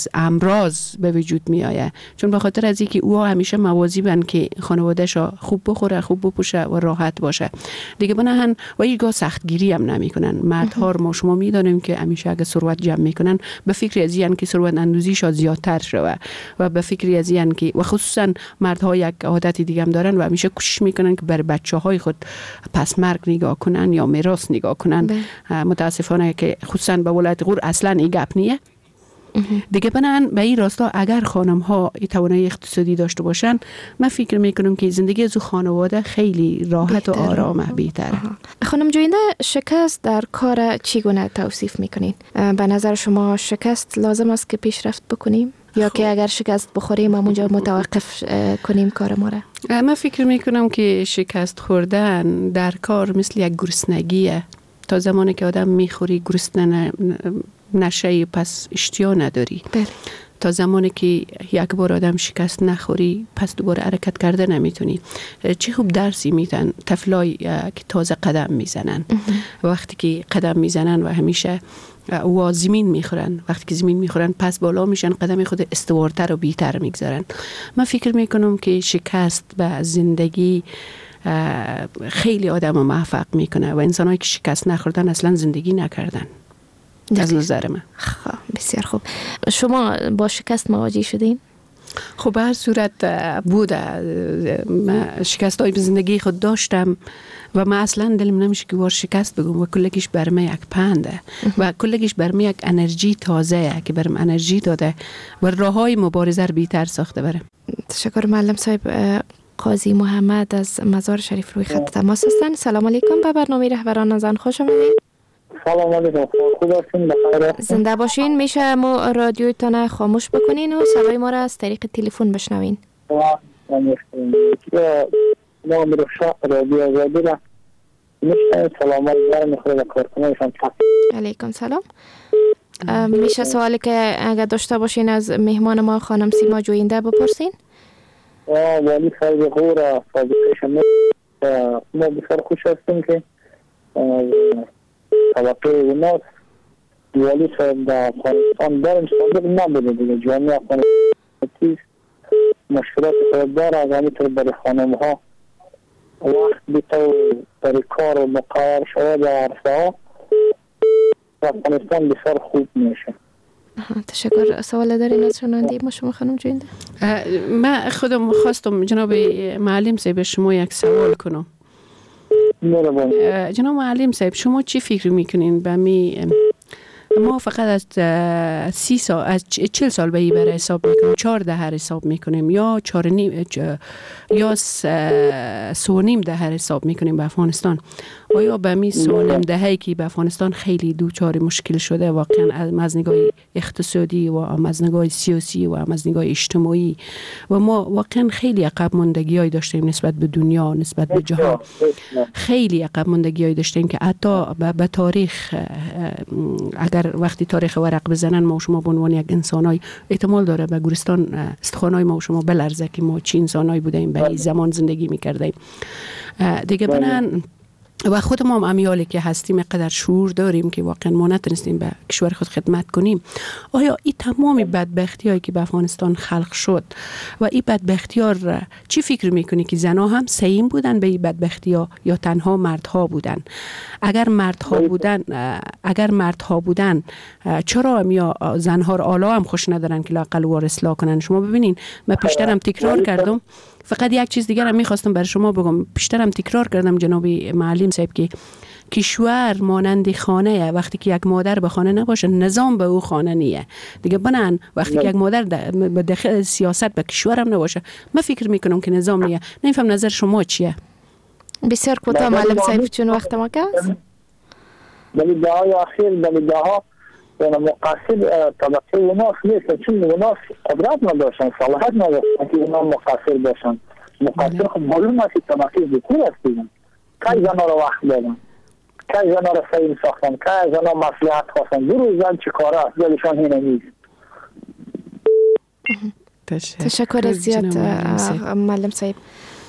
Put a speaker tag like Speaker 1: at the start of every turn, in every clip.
Speaker 1: امراض به وجود می آید، چون به خاطر از اینکه اوها همیشه مواظبن که خانواده‌اش خوب بخوره، خوب بپوشه و راحت باشه دیگه. بناهن و ایگاه سختگیری هم نمیکنن. مردها ما شما میدانیم که همیشه اگه ثروت جمع میکنن به فکر از این که ثروت اندوزیش زیادتر شوه و به فکر از این که و خصوصا مردها یک عادت دیگه هم دارن و همیشه کوشش میکنن که بر بچه‌های خود پس مرگ نگاه کنن یا میراث نگاه کنن. متاسفانه که خصوصا به ولایت غور اصلا این گپ نیه دیگه. بنان به این راستا اگر خانم ها توانایی اقتصادی داشته باشن، من فکر میکنم که زندگی از خانواده خیلی راحت و آرامه بهتره.
Speaker 2: خانم جوینده، شکست در کار چگونه توصیف میکنین؟ به نظر شما شکست لازم است که پیشرفت بکنیم یا که اگر شکست بخوریم همونجا متوقف کنیم کار ما را؟
Speaker 1: من فکر میکنم که شکست خوردن در کار مثل یک گرسنگیه. تا زمانی که آدم میخوری گرسنه نشه پس اشتیا نداری.
Speaker 2: بله.
Speaker 1: تا زمانی که یک بار آدم شکست نخوری پس دوباره حرکت کرده نمیتونی. چه خوب درسی میدن طفلای که تازه قدم میزنن. وقتی که قدم میزنن و همیشه و زمین میخورن، وقتی که زمین میخورن پس بالا میشن، قدم خود استوارتر و بیتر میگذارن. من فکر میکنم که شکست به زندگی خیلی آدم رو موفق میکنه و انسانایی که شکست نخوردن اصلا زندگی نکردن از نظر من.
Speaker 2: بسیار خوب. شما با شکست مواجه شدین؟
Speaker 1: خب به هر صورت بوده. من شکست های به زندگی خود داشتم و من اصلا دلم نمیشه که شکست بگم و کلگیش برم یک پنده و کلگیش برم یک انرژی تازه که برم انرژی داده و راه های مبارزه رو بیتر ساخته برم.
Speaker 2: تشکر معلم صاحب. قاضی محمد از مزار شریف روی خط تماس هستند. سلام علیکم، به برنامه رهبران زن خوش آمدید.
Speaker 3: سلام علیکم، خوب هستین؟ بخیر.
Speaker 2: زنده باشین. میشه ما رادیوتان خاموش بکنین و صدای ما را از طریق تلفن بشنوین؟
Speaker 3: ما مرشا رادیو آزادی را میشه سلامت دار میخواد کارکنایشان.
Speaker 2: علیکم سلام. میشه سوالی که اگر داشته باشین از مهمان ما خانم سیما جوینده بپرسین؟
Speaker 3: والی صاحب غور صادقشم ما بسیار خوش هستیم که طبقه اوناس والی صاحب در افغانستان داریم صادق نبوده دیگه. جامعه افغانستان مشکلات خود داره از همینطور برای خانم ها وقت بیتو برای کار و مقرر شده در عرصه ها افغانستان بسیار خوب میشه.
Speaker 2: تشکر. سوال دارین از شنونده ما شما خانم جوینده؟
Speaker 1: من خودم خواستم جناب معلم صاحب شما یک سوال کنم. جناب معلم صاحب شما چی فکر میکنین به ما فقط از 30 سال از 40 سال به این برای حساب میکنیم، 14 حساب میکنیم یا 4.5 یا 3.5 حساب میکنیم به افغانستان. آیا به می 3.5 دهه‌ای که به افغانستان خیلی دوچار مشکل شده واقعا از نگاه اقتصادی و از نگاه سیاسی و از نگاه اجتماعی و ما واقعا خیلی عقب ماندگی‌ای داشتیم نسبت به دنیا، نسبت به جهان. خیلی عقب ماندگی‌ای داشتیم که حتی به تاریخ اگر وقتی تاریخ ورق بزنن ما و شما به عنوان یک انسانای احتمال داره به گورستان استخوانای ما و شما بلرزه که ما چی انسانایی بودیم به این زمان زندگی می‌کردیم دیگه. بنان و خود ما هم امیالی که هستیم اینقدر شعور داریم که واقعا ما نتونستیم به کشور خود خدمت کنیم. آیا این تمام بدبختی‌هایی که به افغانستان خلق شد و این بدبختی‌ها چی فکر میکنی که زنها هم سهیم بودن به این بدبختی‌ها یا تنها مردها بودن؟ اگر مردها بودن چرا هم یا زنها را اعلی هم خوش ندارن که لااقل وار اصلاح کنن؟ شما ببینین من پیشترم تکرار کردم، فقط یک چیز دیگر هم میخواستم برای شما بگم. پیشترم تکرار کردم جناب معلم صاحب که کشور مانند خانه، وقتی که یک مادر به خانه نباشه نظام به او خانه نیه دیگه. بنان وقتی که یک مادر به داخل سیاست به کشور هم نباشه من فکر میکنم که نظام نیه. نمیفهم نظر شما چیه؟
Speaker 2: بسیار کوتاه معلم صاحب چون وقت ما است.
Speaker 3: ولی دعای اخیر ولی دعا مقصر طبقه اوناس نیست، چون اوناس قدرت نداشتن، صلاحیت نداشتن که اونا مقصر باشن. مقصر خب معلوم است که طبقه ذکور هستیم. که زنها را وقت دادن، که زنها را سعیم ساختن، که زنها مصلحت خواستن. دو روز زن چه کاره است دلشان اینه نیست.
Speaker 2: تشکر زیاد معلم صاحب.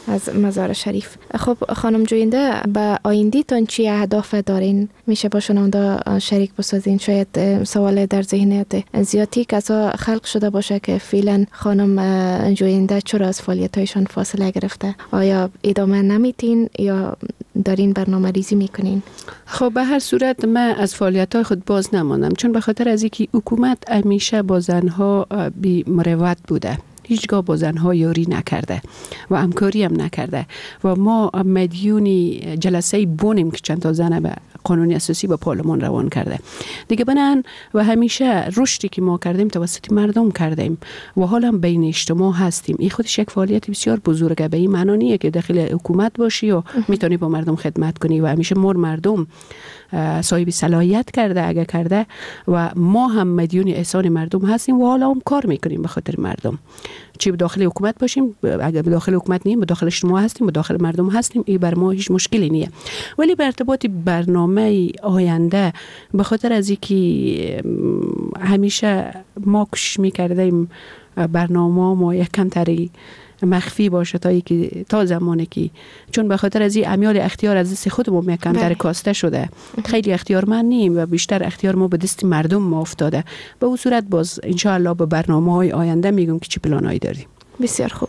Speaker 2: از مزار شریف. خب خانم جوینده، به آیندهتان چی اهداف دارین؟ میشه با شنونده شریک بسازین؟ شاید سوال در ذهنیت زیادی کسا خلق شده باشه که فعلا خانم جوینده چرا از فعالیتایشان فاصله گرفته؟ آیا ادامه نمیتین یا دارین برنامه ریزی میکنین؟
Speaker 1: خب به هر صورت من از فعالیت‌های خود باز نماندم، چون به خاطر از اینکه حکومت همیشه با زنها بی مروت بوده، هیچگاه با زنها یاری نکرده و همکاری هم نکرده و ما مدیونی جلسه بونیم که چند تا زن به قانون اساسی به پارلمان روان کرده دیگه. بنان و همیشه رشدی که ما کردیم توسط مردم کردیم و حالا بین اجتماع هستیم. این خودش یک فعالیت بسیار بزرگه. به این معنی نیست که داخل حکومت باشی و میتونی با مردم خدمت کنی و همیشه مردم صاحب صلاحیت کرده اگه کرده و ما هم مدیون احسان مردم هستیم و حالا هم کار میکنیم به خاطر مردم، چی داخل حکومت باشیم، اگر داخل حکومت نیم داخل اجتماع هستیم و داخل مردم هستیم، این بر ما هیچ مشکلی نیه. ولی به ارتباط برنامه آینده به خاطر از اینکه همیشه ما کوشش میکردیم برنامه ما یک کم تری مخفی باشه تا زمانی که چون به خاطر از این امیال اختیار از دست خودمون یکم در کاسته شده، خیلی اختیار من نیم و بیشتر اختیار ما به دست مردم ما افتاده. به اون صورت باز انشاءالله به برنامه‌های آینده میگم که چه پلانایی داریم.
Speaker 2: بسیار خوب.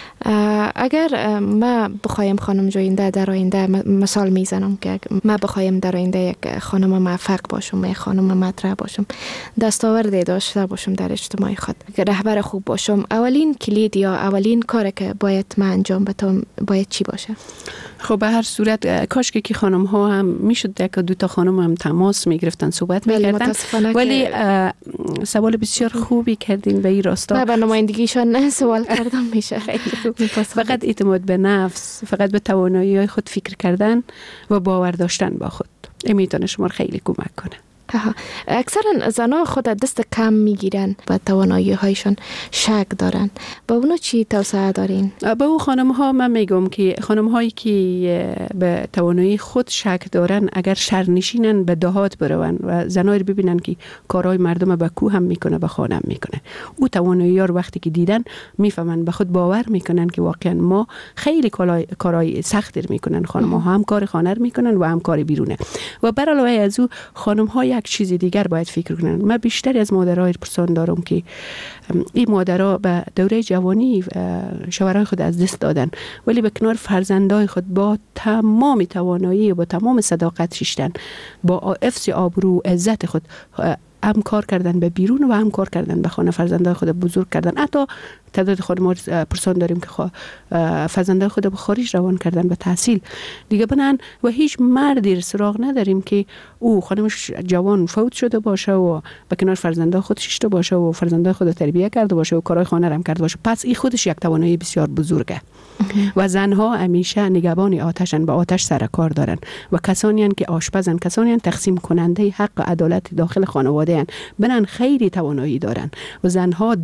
Speaker 2: اگر ما بخوایم خانم جوینده در آینده، مثال میزنم که ما بخوایم در آینده یک خانم موفق باشم، یک خانم مطرح باشم، دستاوردی داشته باشم در اجتماع خود، رهبر خوب باشم، اولین کلید یا اولین کاری که باید من انجام بدم باید چی باشه؟
Speaker 1: خب به هر صورت کاش که خانم ها هم میشد یک دو تا خانم هم تماس میگرفتن صحبت میکردن، ولی سوال بسیار خوبی کردین به این راستا.
Speaker 2: من به نمایندگیشان سوال کردم میشه.
Speaker 1: فقط اعتماد به نفس، فقط به توانایی های خود فکر کردن و باور داشتن با خود، این میتونه شما خیلی کمک کنه.
Speaker 2: اکثرا زنها خود دست کم میگیرن و توانایی هایشان شک دارن، با اونو چی توصیه دارین؟
Speaker 1: با اون خانم ها من میگم که خانم هایی که به توانایی خود شک دارن اگر شهرنشینن به دهات برون و زنایی رو ببینن که کارهای مردم به کوه هم میکنه به خانه هم میکنه، او توانایی ها رو وقتی که دیدن میفهمن، به خود باور میکنن که واقعا ما خیلی کارهای سخت میکنن. خانم ها هم کار خانه میکنن و هم کار بیرونه و بر علاوه از او خانم ها یک چیز دیگر باید فکر کنن. من بیشتر از مادرای پرسان دارم که این مادرها به دوره جوانی شوهرای خود از دست دادن ولی به کنار فرزندای خود با تمام توانایی و با تمام صداقت شیشتن، با حفظ آبرو عزت خود هم کار کردن به بیرون و هم کار کردن به خانه، فرزندای خود بزرگ کردن. حتی تعداد خود ما پرسان داریم که فرزندای خود به خارج روان کردن به تحصیل دیگه بنن و هیچ مردی سراغ نداریم که او خانمش جوان فوت شده باشه و به کنار فرزندای خود شیشته باشه و فرزندای خود تربیت کرده باشه و کارهای خانه هم کرده باشه. پس این خودش یک توانایی بسیار بزرگه و زنها همیشه نگهبان آتشن، به آتش سر کار دارن و کسانی هستند که آشپزن، کسانی هستند تقسیم کننده حق و عدالت داخل خانواده هستند، بنن خیلی توانایی دارن و زنها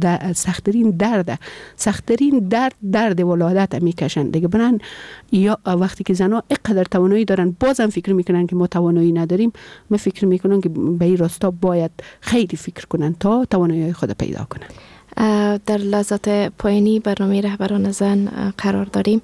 Speaker 1: سخت‌ترین درد ولادت میکشن دیگه. بنن یا وقتی که زنها اینقدر توانایی دارن بازم فکر میکنن که ما توانایی نداریم، من فکر میکنم که به این راستا باید خیلی فکر کنن تا توانایی خود پیدا کنن.
Speaker 2: در لحظات پایانی برنامه رهبران زن قرار داریم.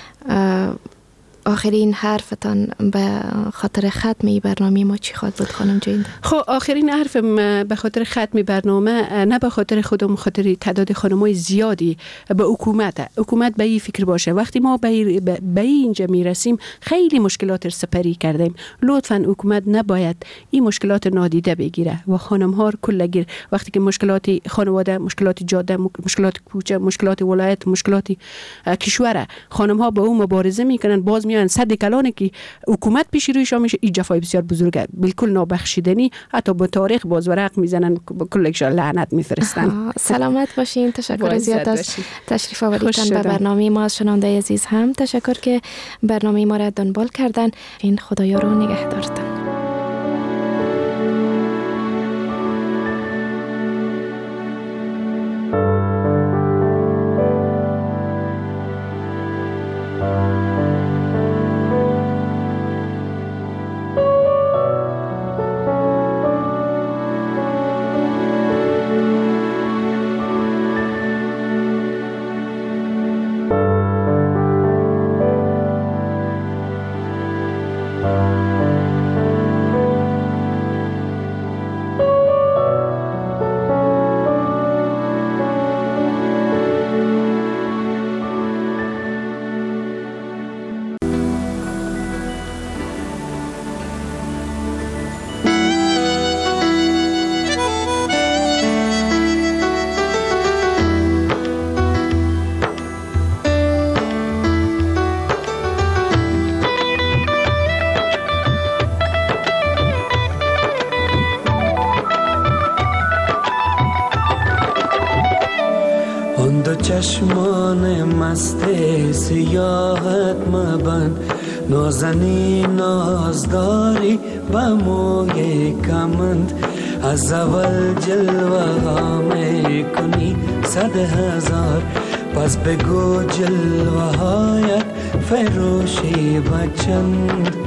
Speaker 2: آخرین حرفتان به خاطر ختم برنامه ما چی خواد بود خانم جوینده؟
Speaker 1: خب آخرین حرفم به خاطر ختم برنامه نه به خاطر خودم، خاطر تعداد خانمای زیادی به حکومت به این فکر باشه. وقتی ما به اینجا میرسیم خیلی مشکلات سپری کردیم، لطفاً حکومت نباید این مشکلات نادیده بگیره و خانم ها کلگیر وقتی که مشکلات خانواده، مشکلات جاده، مشکلات کوچه، مشکلات ولایت، مشکلات کشور، خانم ها با اون مبارزه میکنن، باز میان صد کلانه که حکومت پیش رویشان میشه. این جفای بسیار بزرگه، بالکل نابخشیدنی، حتی با تاریخ باز ورق میزنن، کلشان لعنت میفرستن.
Speaker 2: سلامت باشین. تشکر زیاد از تشریف آوردیتان به برنامه ما. از شنونده عزیز هم تشکر که برنامه ما را دنبال کردن. این خدایا رو نگهدارتان.
Speaker 4: دو چشمان مست سیاحت مبند، نازنی نازداری با موی کمند. از اول جلوه ها می کنی 100,000، پس بگو جلوه هایت فروشی بچند.